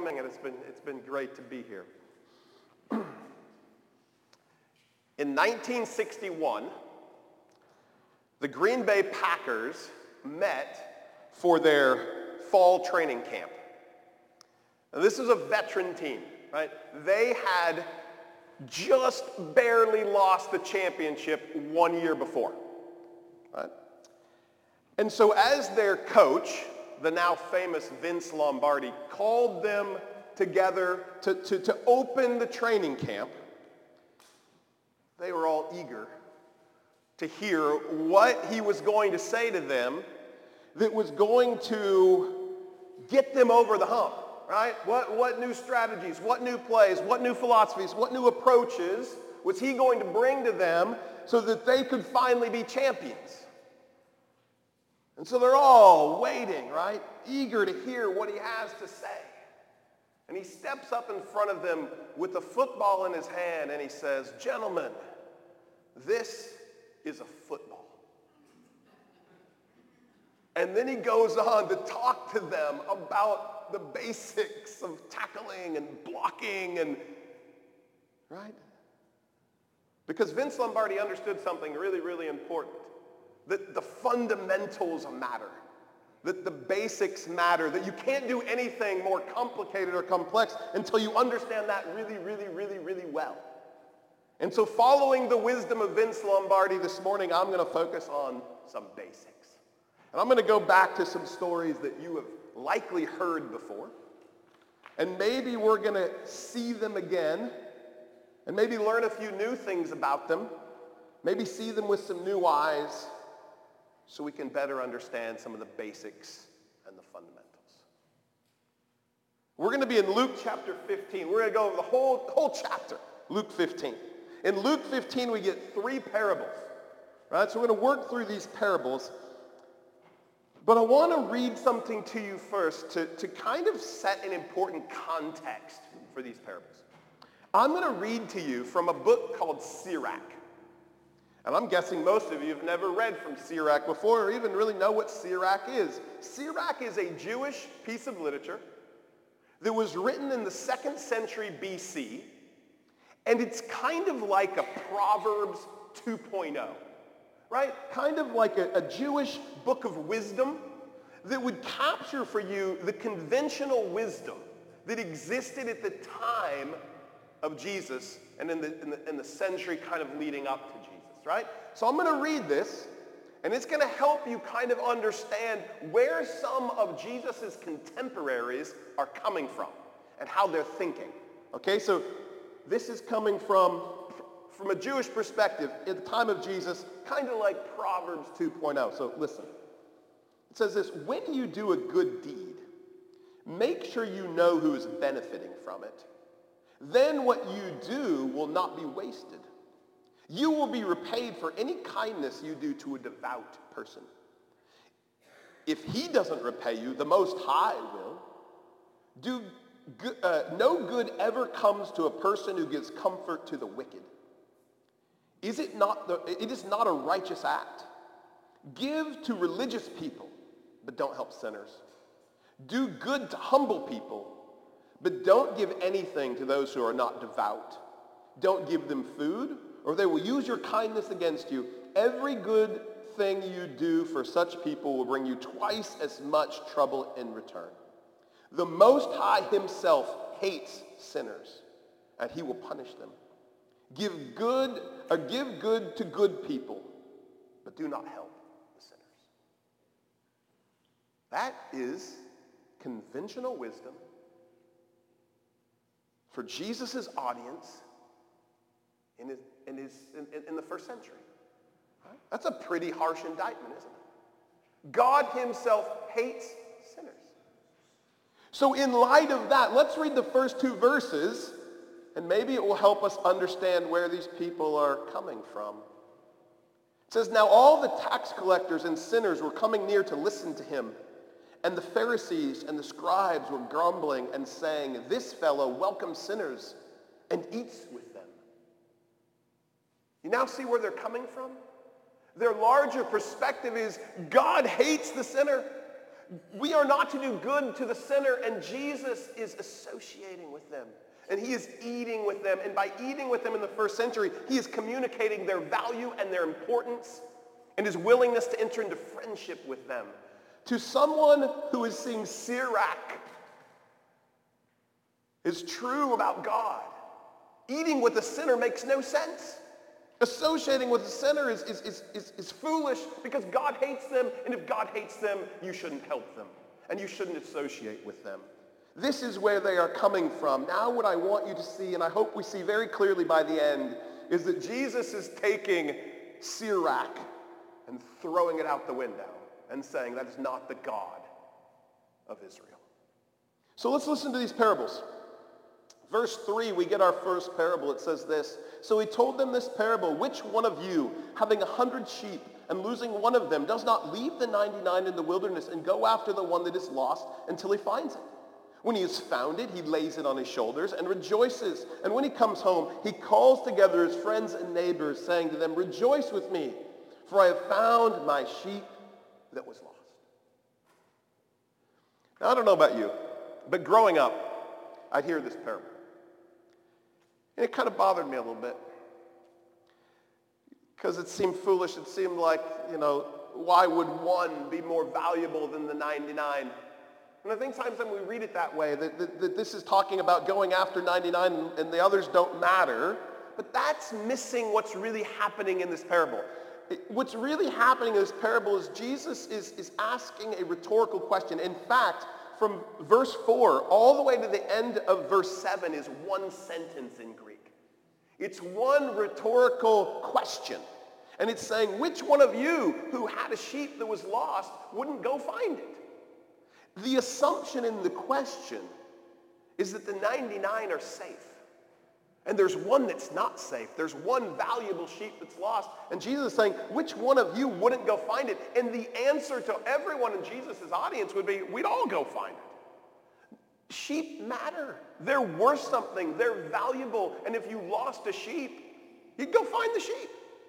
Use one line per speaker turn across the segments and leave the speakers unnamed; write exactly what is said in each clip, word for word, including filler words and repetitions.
coming, and it's been, it's been great to be here. In nineteen sixty-one, the Green Bay Packers met for their fall training camp. Now, this is a veteran team, right? They had just barely lost the championship one year before, right? And so as their coach, the now famous Vince Lombardi, called them together to, to, to open the training camp, they were all eager to hear what he was going to say to them that was going to get them over the hump, right? What, what new strategies, what new plays, what new philosophies, what new approaches was he going to bring to them so that they could finally be champions? And so they're all waiting, right? Eager to hear what he has to say. And he steps up in front of them with a football in his hand and he says, "Gentlemen, this is a football." And then he goes on to talk to them about the basics of tackling and blocking and, right? Because Vince Lombardi understood something really, really important. That the fundamentals matter. That the basics matter. That you can't do anything more complicated or complex until you understand that really, really, really, really well. And so following the wisdom of Vince Lombardi this morning, I'm going to focus on some basics. And I'm going to go back to some stories that you have likely heard before. And maybe we're going to see them again. And maybe learn a few new things about them. Maybe see them with some new eyes so we can better understand some of the basics and the fundamentals. We're going to be in Luke chapter fifteen. We're going to go over the whole, whole chapter, Luke fifteen. In Luke fifteen, we get three parables. Right? So we're going to work through these parables. But I want to read something to you first to, to kind of set an important context for these parables. I'm going to read to you from a book called Sirach. And I'm guessing most of you have never read from Sirach before or even really know what Sirach is. Sirach is a Jewish piece of literature that was written in the second century B C, and it's kind of like a Proverbs two point oh, right? Kind of like a, a Jewish book of wisdom that would capture for you the conventional wisdom that existed at the time of Jesus and in the, in the, in the century kind of leading up to Jesus. Right? So I'm going to read this, and it's going to help you kind of understand where some of Jesus' contemporaries are coming from and how they're thinking. Okay, so this is coming from, from a Jewish perspective at the time of Jesus, kind of like Proverbs two point oh. So listen. It says this: when you do a good deed, make sure you know who is benefiting from it. Then what you do will not be wasted. You will be repaid for any kindness you do to a devout person. If he doesn't repay you, the Most High will. Do good, uh, no good ever comes to a person who gives comfort to the wicked. Is it not the, it is not a righteous act. Give to religious people, but don't help sinners. Do good to humble people, but don't give anything to those who are not devout. Don't give them food, or they will use your kindness against you. Every good thing you do for such people will bring you twice as much trouble in return. The Most High himself hates sinners, and he will punish them. Give good, or give good to good people, but do not help the sinners. That is conventional wisdom for Jesus' audience in his In, his, in, in the first century. Right? That's a pretty harsh indictment, isn't it? God himself hates sinners. So in light of that, let's read the first two verses, and maybe it will help us understand where these people are coming from. It says, "Now all the tax collectors and sinners were coming near to listen to him, and the Pharisees and the scribes were grumbling and saying, 'This fellow welcomes sinners and eats with them.'" You now see where they're coming from? Their larger perspective is God hates the sinner. We are not to do good to the sinner, and Jesus is associating with them. And he is eating with them. And by eating with them in the first century, he is communicating their value and their importance and his willingness to enter into friendship with them. To someone who is seeing Sirach is true about God, eating with a sinner makes no sense. Associating with a sinner is, is, is, is, is foolish because God hates them, and if God hates them, you shouldn't help them, and you shouldn't associate with them. This is where they are coming from. Now what I want you to see, and I hope we see very clearly by the end, is that Jesus is taking Sirach and throwing it out the window and saying that is not the God of Israel. So let's listen to these parables. Verse three, we get our first parable. It says this: "So he told them this parable, which one of you, having a hundred sheep and losing one of them, does not leave the ninety-nine in the wilderness and go after the one that is lost until he finds it? When he has found it, he lays it on his shoulders and rejoices. And when he comes home, he calls together his friends and neighbors, saying to them, 'Rejoice with me, for I have found my sheep that was lost.'" Now, I don't know about you, but growing up, I'd hear this parable. And it kind of bothered me a little bit. Because it seemed foolish. It seemed like, you know, why would one be more valuable than the ninety-nine? And I think sometimes we read it that way, that, that, that this is talking about going after ninety-nine and, and the others don't matter. But that's missing what's really happening in this parable. It, what's really happening in this parable is Jesus is, is asking a rhetorical question. In fact, from verse four all the way to the end of verse seven is one sentence in Greek. It's one rhetorical question. And it's saying, which one of you who had a sheep that was lost wouldn't go find it? The assumption in the question is that the ninety-nine are safe. And there's one that's not safe. There's one valuable sheep that's lost. And Jesus is saying, which one of you wouldn't go find it? And the answer to everyone in Jesus' audience would be, we'd all go find it. Sheep matter. They're worth something. They're valuable. And if you lost a sheep, you'd go find the sheep.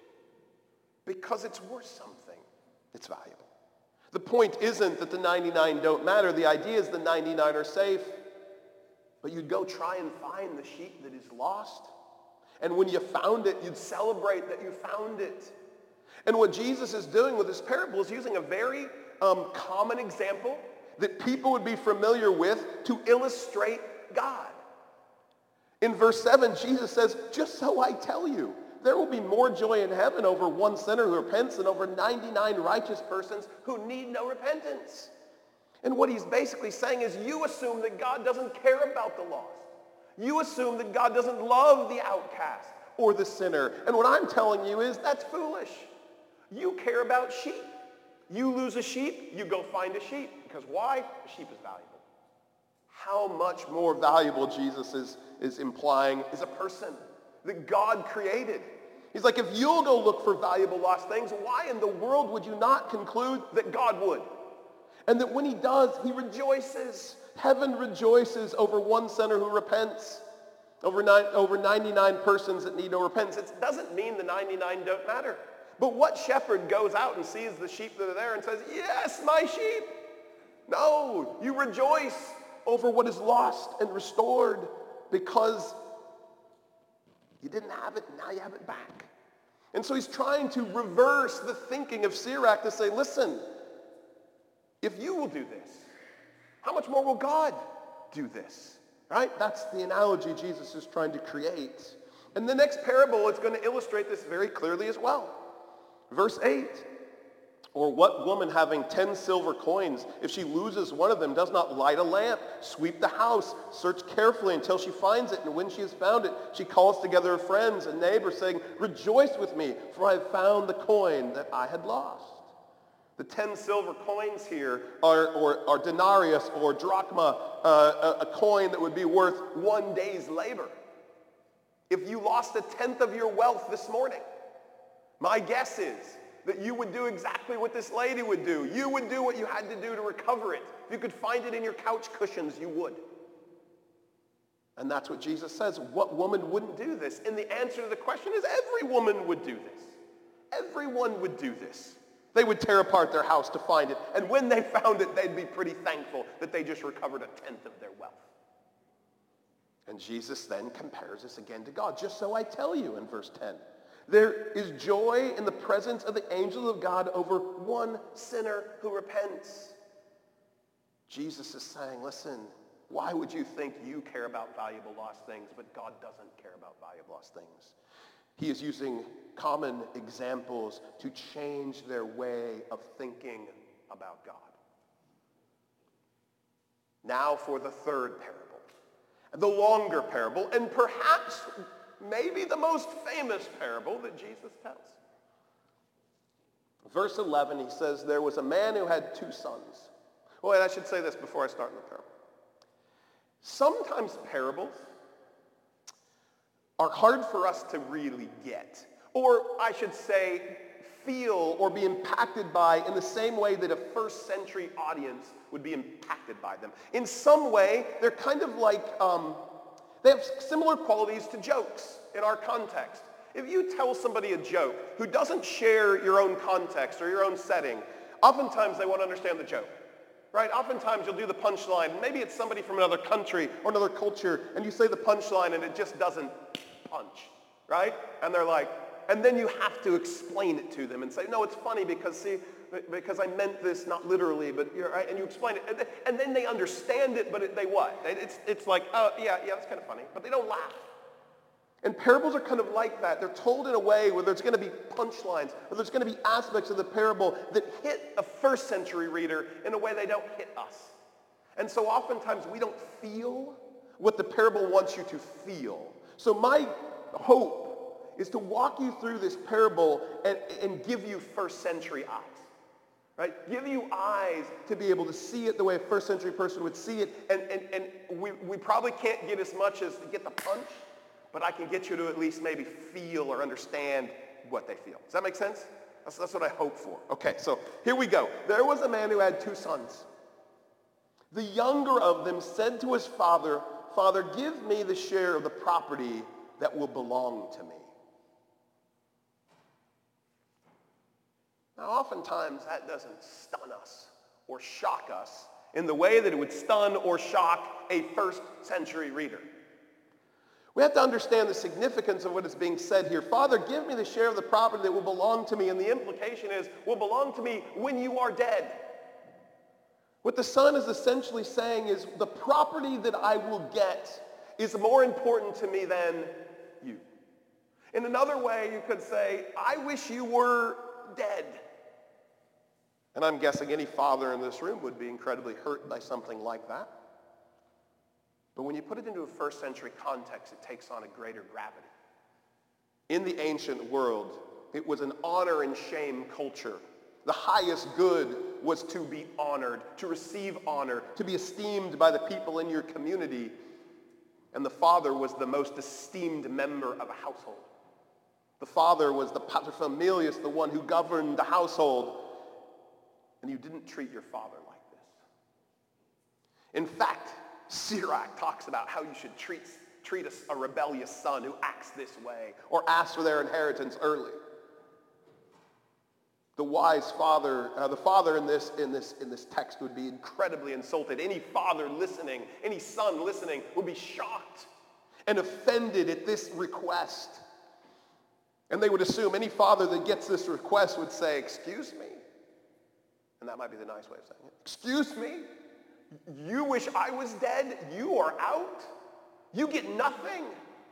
Because it's worth something. It's valuable. The point isn't that the ninety-nine don't matter. The idea is the ninety-nine are safe. But you'd go try and find the sheep that is lost. And when you found it, you'd celebrate that you found it. And what Jesus is doing with this parable is using a very um, common example that people would be familiar with to illustrate God. In verse seven, Jesus says, "Just so I tell you, there will be more joy in heaven over one sinner who repents than over ninety-nine righteous persons who need no repentance." And what he's basically saying is, you assume that God doesn't care about the lost. You assume that God doesn't love the outcast or the sinner. And what I'm telling you is, that's foolish. You care about sheep. You lose a sheep, you go find a sheep. Because why? The sheep is valuable. How much more valuable Jesus is, is implying is a person that God created. He's like, if you'll go look for valuable lost things, why in the world would you not conclude that God would? And that when he does, he rejoices. Heaven rejoices over one sinner who repents, over, nine, over ninety-nine persons that need no repentance. It doesn't mean the ninety-nine don't matter. But what shepherd goes out and sees the sheep that are there and says, "Yes, my sheep"? No, you rejoice over what is lost and restored because you didn't have it, and now you have it back. And so he's trying to reverse the thinking of Sirach to say, listen, if you will do this, how much more will God do this? Right? That's the analogy Jesus is trying to create. And the next parable is going to illustrate this very clearly as well. Verse eight. "Or what woman having ten silver coins, if she loses one of them, does not light a lamp, sweep the house, search carefully until she finds it, and when she has found it, she calls together her friends and neighbors, saying, 'Rejoice with me, for I have found the coin that I had lost.'" The ten silver coins here are, or, are denarius or drachma, uh, a, a coin that would be worth one day's labor. If you lost a tenth of your wealth this morning, my guess is that you would do exactly what this lady would do. You would do what you had to do to recover it. If you could find it in your couch cushions, you would. And that's what Jesus says. What woman wouldn't do this? And the answer to the question is every woman would do this. Everyone would do this. They would tear apart their house to find it. And when they found it, they'd be pretty thankful that they just recovered a tenth of their wealth. And Jesus then compares us again to God. Just so I tell you in verse ten, there is joy in the presence of the angels of God over one sinner who repents. Jesus is saying, listen, why would you think you care about valuable lost things, but God doesn't care about valuable lost things? He is using common examples to change their way of thinking about God. Now for the third parable, the longer parable, and perhaps maybe the most famous parable that Jesus tells. Verse eleven, he says, there was a man who had two sons. Oh, and I should say this before I start in the parable. Sometimes parables are hard for us to really get, or I should say feel or be impacted by in the same way that a first century audience would be impacted by them. In some way, they're kind of like, um, they have similar qualities to jokes in our context. If you tell somebody a joke who doesn't share your own context or your own setting, oftentimes they won't understand the joke. Right? Oftentimes you'll do the punchline, and maybe it's somebody from another country or another culture, and you say the punchline and it just doesn't punch, right? And they're like, and then you have to explain it to them and say, no, it's funny because, see, because I meant this not literally, but you're right, and you explain it, and then, and then they understand it, but it, they what? It's, it's like, oh, yeah, yeah, that's kind of funny, but they don't laugh. And parables are kind of like that. They're told in a way where there's going to be punchlines, or there's going to be aspects of the parable that hit a first century reader in a way they don't hit us. And so oftentimes we don't feel what the parable wants you to feel. So my hope is to walk you through this parable and, and give you first century eyes. Right? Give you eyes to be able to see it the way a first century person would see it. And, and, and we, we probably can't get as much as to get the punch, but I can get you to at least maybe feel or understand what they feel. Does that make sense? That's, that's what I hope for. Okay, so here we go. There was a man who had two sons. The younger of them said to his father, Father, give me the share of the property that will belong to me. Now, oftentimes that doesn't stun us or shock us in the way that it would stun or shock a first century reader. We have to understand the significance of what is being said here. Father, give me the share of the property that will belong to me. And the implication is, will belong to me when you are dead. What the son is essentially saying is, the property that I will get is more important to me than you. In another way, you could say, I wish you were dead. And I'm guessing any father in this room would be incredibly hurt by something like that. But when you put it into a first century context, it takes on a greater gravity. In the ancient world, it was an honor and shame culture. The highest good was to be honored, to receive honor, to be esteemed by the people in your community. And the father was the most esteemed member of a household. The father was the paterfamilias, the one who governed the household. And you didn't treat your father like this. In fact, Sirach talks about how you should treat, treat a, a rebellious son who acts this way or asks for their inheritance early. The wise father, uh, the father in this, in, this, in this text would be incredibly insulted. Any father listening, any son listening would be shocked and offended at this request. And they would assume any father that gets this request would say, excuse me? And that might be the nice way of saying it. Excuse me? You wish I was dead? You are out? You get nothing?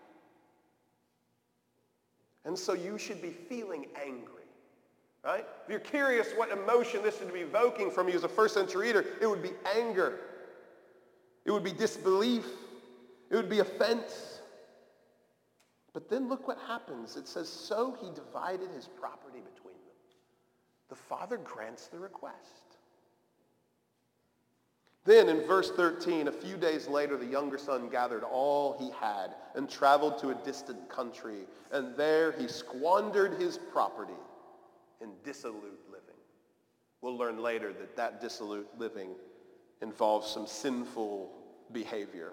And so you should be feeling angry, right? If you're curious what emotion this would be evoking from you as a first century reader, it would be anger. It would be disbelief. It would be offense. But then look what happens. It says, so he divided his property between them. The father grants the request. Then in verse thirteen, a few days later, the younger son gathered all he had and traveled to a distant country. And there he squandered his property in dissolute living. We'll learn later that that dissolute living involves some sinful behavior.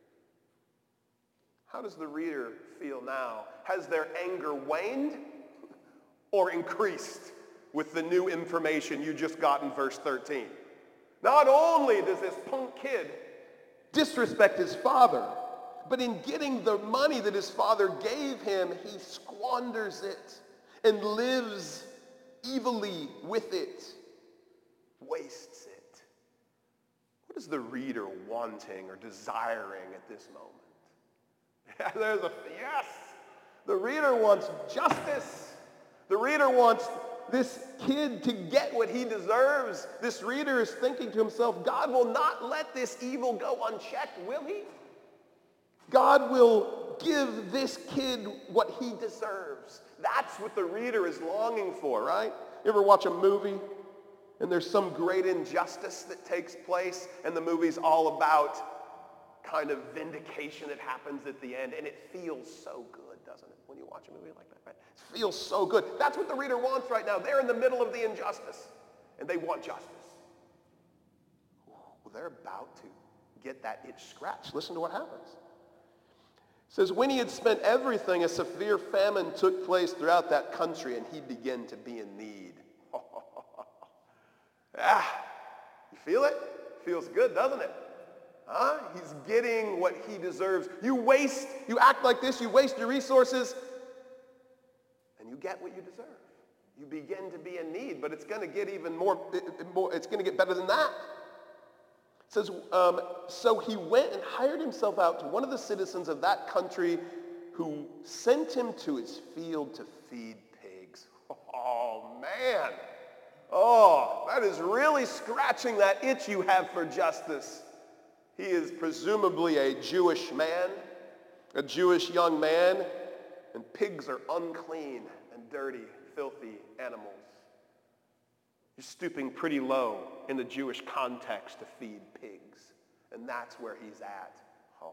How does the reader feel now? Has their anger waned or increased? with the new information you just got in verse thirteen. Not only does this punk kid disrespect his father, but in getting the money that his father gave him, he squanders it and lives evilly with it, wastes it. What is the reader wanting or desiring at this moment? Yeah, there's a yes. The reader wants justice. The reader wants this kid to get what he deserves. This reader is thinking to himself, God will not let this evil go unchecked, will he? God will give this kid what he deserves. That's what the reader is longing for, right? You ever watch a movie and there's some great injustice that takes place and the movie's all about kind of vindication that happens at the end, and it feels so good, doesn't it, when you watch a movie like that, right? It feels so good. That's what the reader wants right now. They're in the middle of the injustice, and they want justice. Well, they're about to get that itch scratched. Listen to what happens. It says, when he had spent everything, a severe famine took place throughout that country, and he began to be in need. Ah, you feel it? Feels good, doesn't it? Huh? He's getting what he deserves. You waste, you act like this, you waste your resources, and you get what you deserve. You begin to be in need, but it's going to get even more, more it's going to get better than that. It says, um, so he went and hired himself out to one of the citizens of that country who sent him to his field to feed pigs. Oh, man. Oh, that is really scratching that itch you have for justice. He is presumably a Jewish man, a Jewish young man, and pigs are unclean and dirty, filthy animals. You're stooping pretty low in the Jewish context to feed pigs, and that's where he's at. Oh.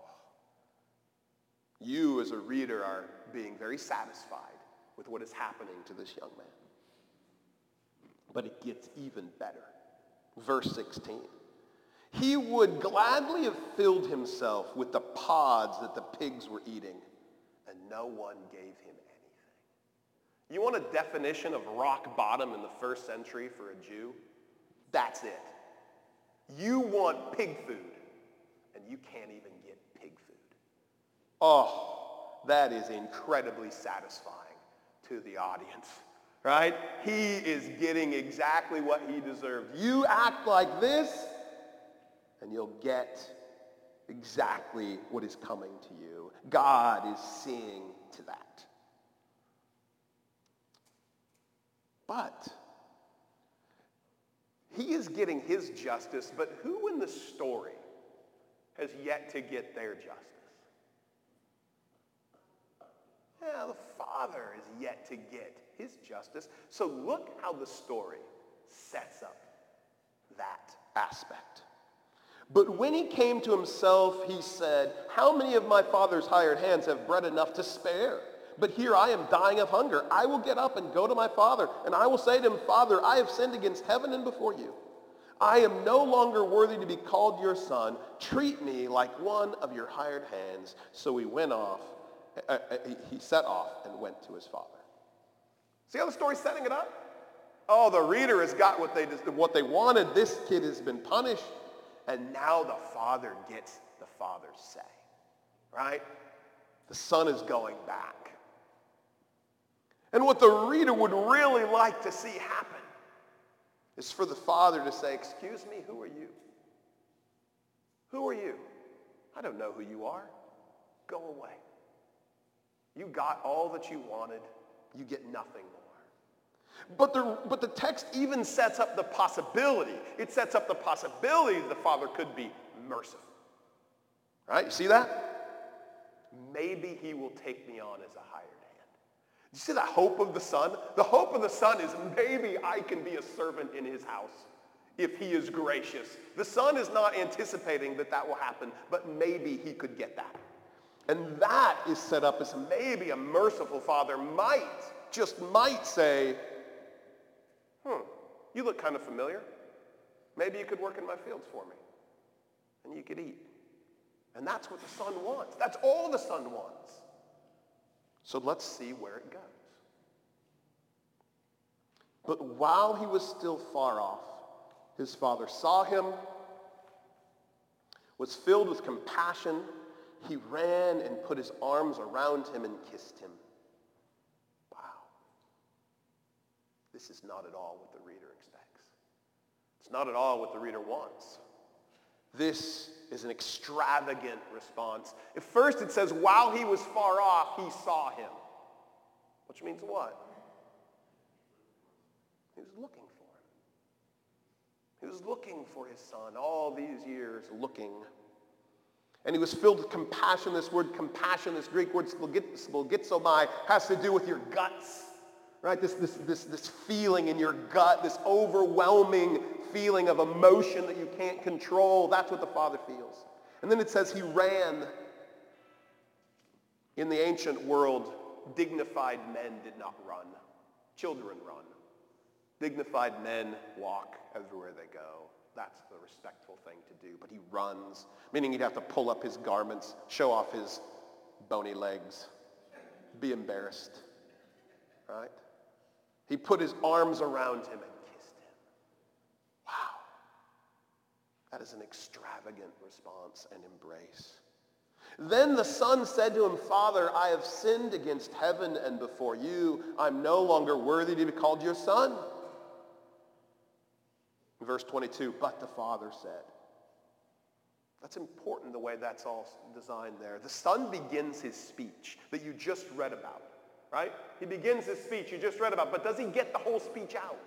You as a reader are being very satisfied with what is happening to this young man. But it gets even better. Verse sixteen. He would gladly have filled himself with the pods that the pigs were eating, and no one gave him anything. You want a definition of rock bottom in the first century for a Jew? That's it. You want pig food, and you can't even get pig food. Oh, that is incredibly satisfying to the audience, right? He is getting exactly what he deserved. You act like this, and you'll get exactly what is coming to you. God is seeing to that. But he is getting his justice, but who in the story has yet to get their justice? Yeah, the father is yet to get his justice. So look how the story sets up that aspect. But when he came to himself, he said, how many of my father's hired hands have bread enough to spare? But here I am dying of hunger. I will get up and go to my father, and I will say to him, Father, I have sinned against heaven and before you. I am no longer worthy to be called your son. Treat me like one of your hired hands. So he went off, uh, uh, he set off and went to his father. See how the story's setting it up? Oh, the reader has got what they, what they wanted. This kid has been punished. And now the father gets the father's say, right? The son is going back. And what the reader would really like to see happen is for the father to say, excuse me, who are you? Who are you? I don't know who you are. Go away. You got all that you wanted. You get nothing more. But the, but the text even sets up the possibility. It sets up the possibility the father could be merciful. Right? You see that? Maybe he will take me on as a hired hand. You see the hope of the son? The hope of the son is maybe I can be a servant in his house if he is gracious. The son is not anticipating that that will happen, but maybe he could get that. And that is set up as maybe a merciful father might, just might say, Hmm, you look kind of familiar. Maybe you could work in my fields for me. And you could eat. And that's what the son wants. That's all the son wants. So let's see where it goes. But while he was still far off, his father saw him, was filled with compassion. He ran and put his arms around him and kissed him. Wow. This is not at all what the reader expects. It's not at all what the reader wants. This is an extravagant response. At first it says, while he was far off, he saw him. Which means what? He was looking for him. He was looking for his son all these years, looking. And he was filled with compassion. This word compassion, this Greek word splagizomai, has to do with your guts. Right? This, this, this, this feeling in your gut, this overwhelming feeling of emotion that you can't control. That's what the father feels. And then it says he ran. In the ancient world, dignified men did not run. Children run. Dignified men walk everywhere they go. That's the respectful thing to do. But he runs, meaning he'd have to pull up his garments, show off his bony legs, be embarrassed. Right? He put his arms around him and kissed him. Wow. That is an extravagant response and embrace. Then the son said to him, Father, I have sinned against heaven and before you. I'm no longer worthy to be called your son. Verse twenty-two, but the father said. That's important the way that's all designed there. The son begins his speech that you just read about. Right? He begins his speech you just read about, but does he get the whole speech out?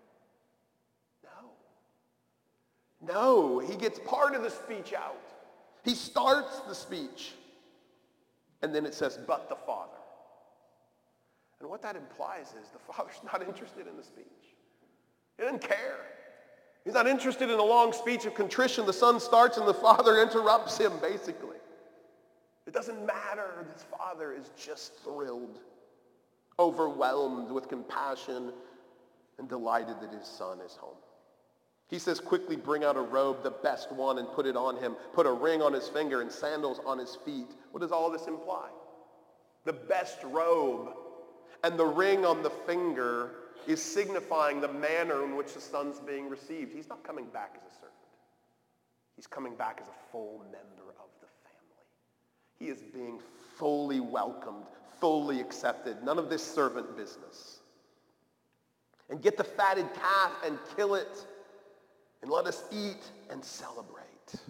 No. No, he gets part of the speech out. He starts the speech, and then it says, but the father. And what that implies is the father's not interested in the speech. He doesn't care. He's not interested in a long speech of contrition. The son starts and the father interrupts him, basically. It doesn't matter. This father is just thrilled, overwhelmed with compassion, and delighted that his son is home. He says, quickly bring out a robe, the best one, and put it on him. Put a ring on his finger and sandals on his feet. What does all this imply? The best robe and the ring on the finger is signifying the manner in which the son's being received. He's not coming back as a servant. He's coming back as a full member of the family. He is being fully welcomed, fully accepted. None of this servant business. And get the fatted calf and kill it, and let us eat and celebrate.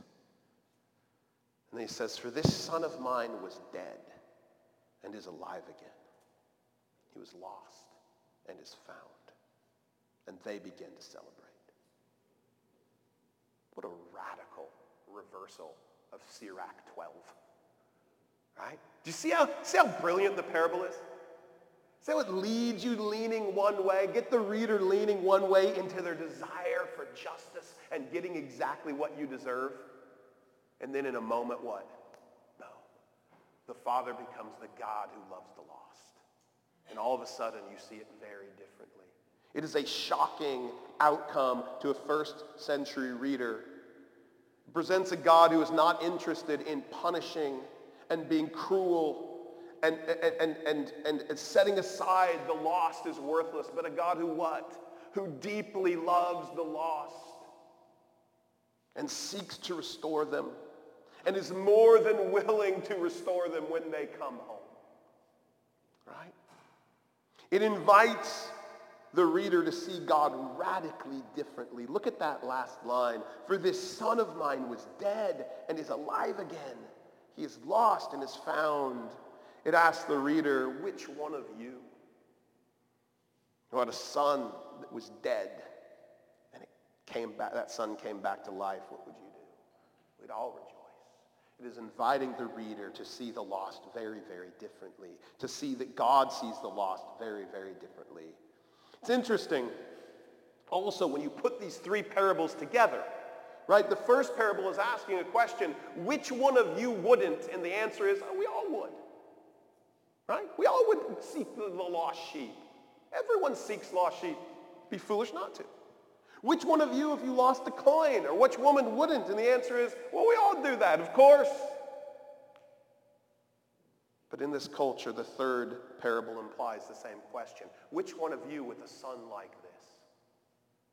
And then he says, for this son of mine was dead and is alive again. He was lost and is found. And they begin to celebrate. What a radical reversal of Sirach twelve. Right? Do you see how, see how brilliant the parable is? See how it leads you leaning one way, get the reader leaning one way into their desire for justice and getting exactly what you deserve. And then in a moment, what? No. The Father becomes the God who loves the lost. And all of a sudden, you see it very differently. It is a shocking outcome to a first century reader. It presents a God who is not interested in punishing and being cruel and, and, and, and, and setting aside the lost as worthless, but a God who what? Who deeply loves the lost and seeks to restore them and is more than willing to restore them when they come home. Right? It invites the reader to see God radically differently. Look at that last line. For this son of mine was dead and is alive again. He is lost and is found. It asks the reader, which one of you who had a son that was dead and it came back, that son came back to life, what would you do? We'd all rejoice. It is inviting the reader to see the lost very, very differently, to see that God sees the lost very, very differently. It's interesting also when you put these three parables together, right? The first parable is asking a question, which one of you wouldn't? And the answer is, oh, we all would, right? We all would seek the, the lost sheep. Everyone seeks lost sheep. Be foolish not to. Which one of you, if you lost a coin, or which woman wouldn't? And the answer is, well, we all do that, of course. But in this culture, the third parable implies the same question. Which one of you with a son like this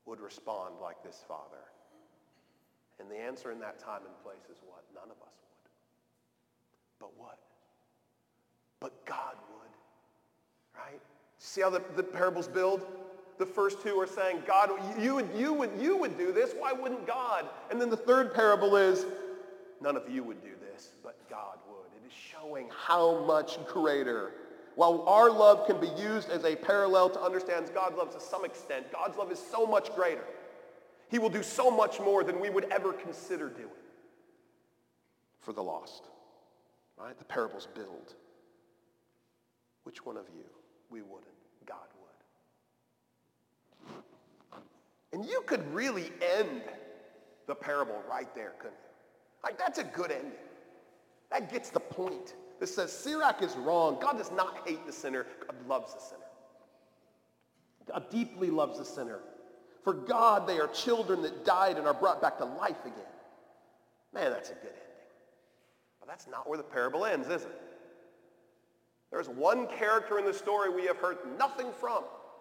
would respond like this father? And the answer in that time and place is what? None of us would. But what? But God would, right? See how the, the parables build? The first two are saying, God, you would, you would, you would do this. Why wouldn't God? And then the third parable is, none of you would do this, but God would. It is showing how much greater. While our love can be used as a parallel to understand God's love to some extent, God's love is so much greater. He will do so much more than we would ever consider doing for the lost. Right? The parables build. Which one of you? We wouldn't. God would. And you could really end the parable right there, couldn't you? Like, that's a good ending. That gets the point. This says Sirach is wrong. God does not hate the sinner. God loves the sinner. God deeply loves the sinner. For God, they are children that died and are brought back to life again. Man, that's a good ending. But that's not where the parable ends, is it? There's one character in the story we have heard nothing from.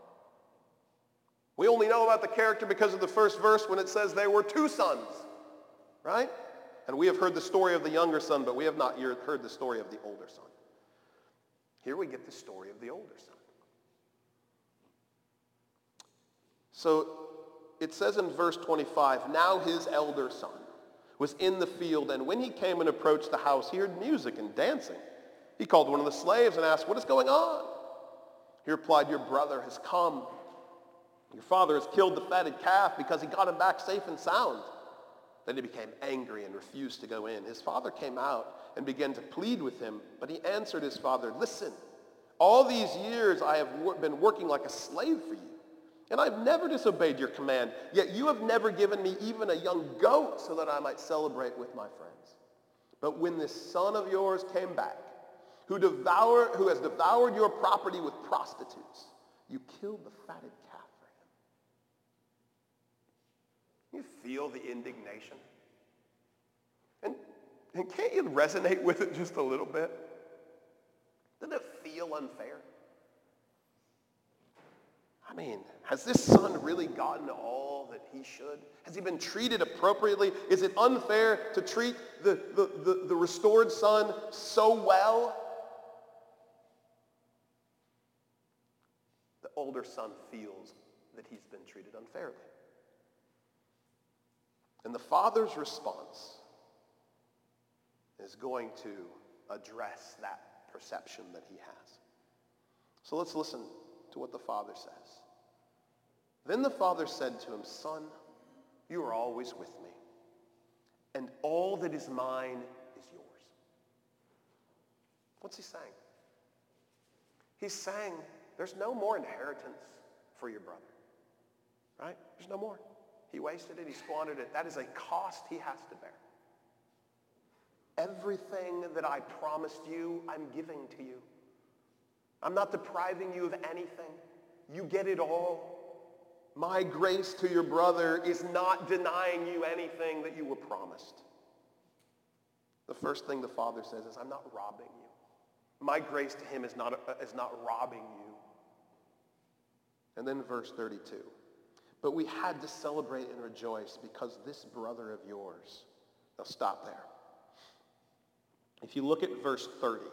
We only know about the character because of the first verse when it says there were two sons, right? And we have heard the story of the younger son, but we have not heard the story of the older son. Here we get the story of the older son. So it says in verse twenty-five, now his elder son was in the field, and when he came and approached the house, he heard music and dancing. He called one of the slaves and asked, what is going on? He replied, your brother has come. Your father has killed the fatted calf because he got him back safe and sound. Then he became angry and refused to go in. His father came out and began to plead with him, but he answered his father, listen, all these years I have wor- been working like a slave for you, and I've never disobeyed your command, yet you have never given me even a young goat so that I might celebrate with my friends. But when this son of yours came back, who devour, who has devoured your property with prostitutes, you killed the fatted calf for him. You feel the indignation? And, and can't you resonate with it just a little bit? Doesn't it feel unfair? I mean, has this son really gotten all that he should? Has he been treated appropriately? Is it unfair to treat the, the, the, the restored son so well? The older son feels that he's been treated unfairly. And the father's response is going to address that perception that he has. So let's listen to what the father says. Then the father said to him, son, you are always with me, and all that is mine is yours. What's he saying? He's saying there's no more inheritance for your brother, right? There's no more. He wasted it. He squandered it. That is a cost he has to bear. Everything that I promised you, I'm giving to you. I'm not depriving you of anything. You get it all. My grace to your brother is not denying you anything that you were promised. The first thing the father says is, I'm not robbing you. My grace to him is not, is not robbing you. And then verse thirty-two. But we had to celebrate and rejoice because this brother of yours. Now stop there. If you look at verse thirty,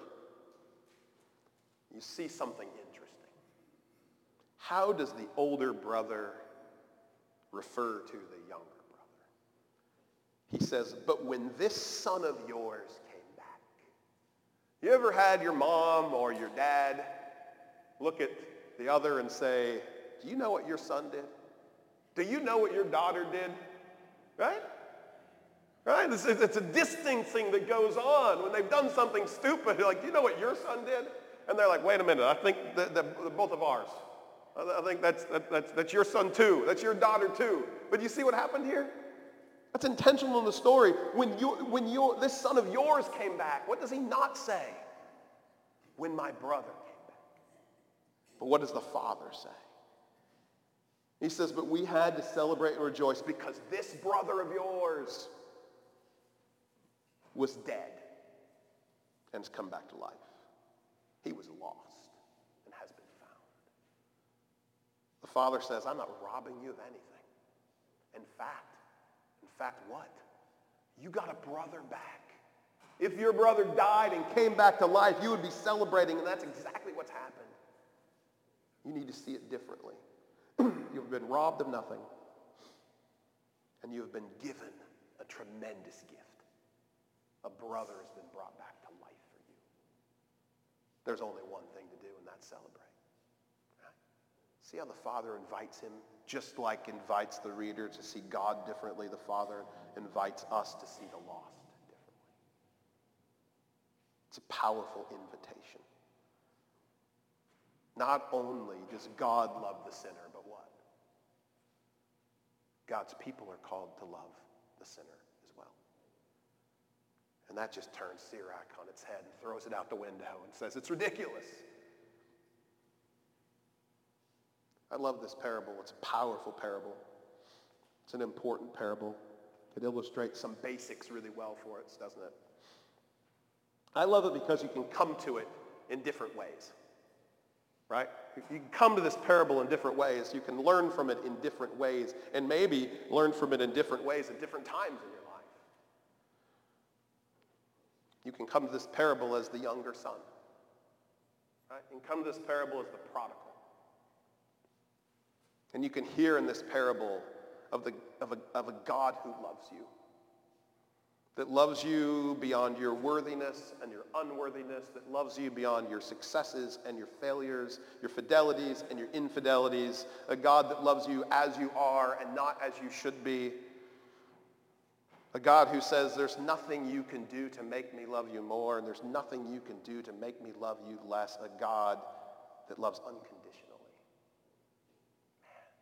you see something interesting. How does the older brother refer to the younger brother? He says, but when this son of yours came back. You ever had your mom or your dad look at the other and say, do you know what your son did? Do you know what your daughter did? Right? Right? It's, it's a distancing that goes on when they've done something stupid. You're like, do you know what your son did? And they're like, wait a minute, I think that the, the, both of ours. I think that's, that, that's, that's your son too. That's your daughter too. But you see what happened here? That's intentional in the story. When, you, when you, this son of yours came back, what does he not say? When my brother came back. But what does the father say? He says, but we had to celebrate and rejoice because this brother of yours was dead and has come back to life. He was lost and has been found. The father says, I'm not robbing you of anything. In fact, in fact what? You got a brother back. If your brother died and came back to life, you would be celebrating, and that's exactly what's happened. You need to see it differently. You've been robbed of nothing, and you have been given a tremendous gift. A brother has been brought back to life for you. There's only one thing to do, and that's celebrate. Right? See how the Father invites him, just like invites the reader to see God differently. The Father invites us to see the lost differently. It's a powerful invitation. Not only does God love the sinner, but what? God's people are called to love the sinner as well. And that just turns Sirach on its head and throws it out the window and says it's ridiculous. I love this parable. It's a powerful parable. It's an important parable. It illustrates some basics really well for us, doesn't it? I love it because you can come to it in different ways. Right? You can come to this parable in different ways. You can learn from it in different ways, and maybe learn from it in different ways at different times in your life. You can come to this parable as the younger son. Right? You can come to this parable as the prodigal. And you can hear in this parable of, the, of, a, of a God who loves you. That loves you beyond your worthiness and your unworthiness, that loves you beyond your successes and your failures, your fidelities and your infidelities, a God that loves you as you are and not as you should be, a God who says there's nothing you can do to make me love you more, and there's nothing you can do to make me love you less, a God that loves unconditionally. Man,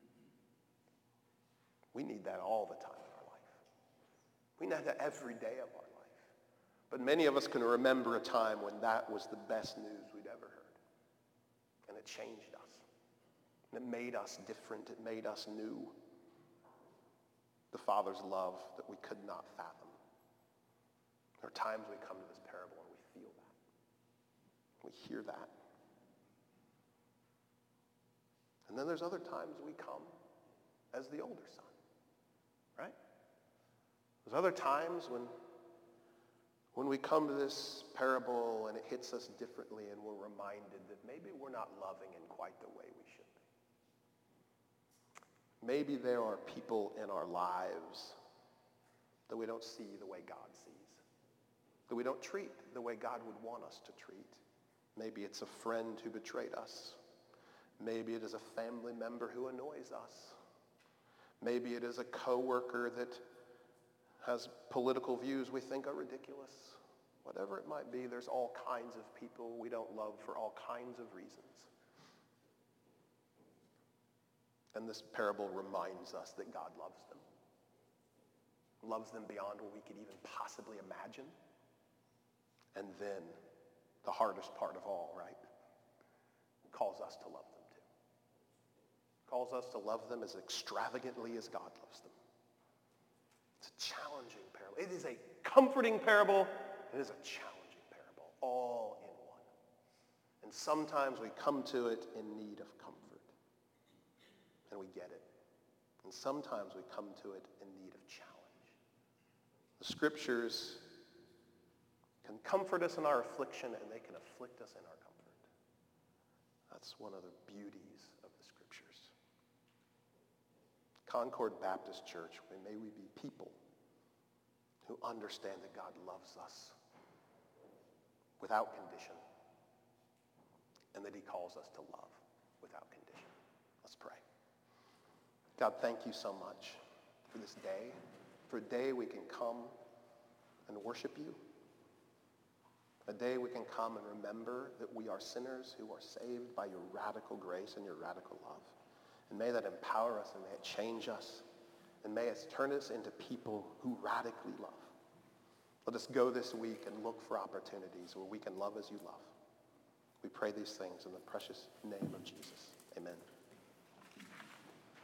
we need that all the time. We need that every day of our life. But many of us can remember a time when that was the best news we'd ever heard. And it changed us. And it made us different. It made us new. The Father's love that we could not fathom. There are times we come to this parable and we feel that. We hear that. And then there's other times we come as the older son. Right? There's other times when, when we come to this parable and it hits us differently and we're reminded that maybe we're not loving in quite the way we should be. Maybe there are people in our lives that we don't see the way God sees, that we don't treat the way God would want us to treat. Maybe it's a friend who betrayed us. Maybe it is a family member who annoys us. Maybe it is a coworker that has political views we think are ridiculous. Whatever it might be, there's all kinds of people we don't love for all kinds of reasons. And this parable reminds us that God loves them. Loves them beyond what we could even possibly imagine. And then, the hardest part of all, right? Calls us to love them too. Calls us to love them as extravagantly as God loves them. It's a challenging parable. It is a comforting parable. It is a challenging parable, all in one. And sometimes we come to it in need of comfort, and we get it. And sometimes we come to it in need of challenge. The scriptures can comfort us in our affliction, and they can afflict us in our comfort. That's one of the beauties of the scriptures. Concord Baptist Church, may we be people who understand that God loves us without condition and that he calls us to love without condition. Let's pray. God, thank you so much for this day, for a day we can come and worship you, a day we can come and remember that we are sinners who are saved by your radical grace and your radical love. And may that empower us, and may it change us, and may it turn us into people who radically love. Let us go this week and look for opportunities where we can love as you love. We pray these things in the precious name of Jesus. Amen.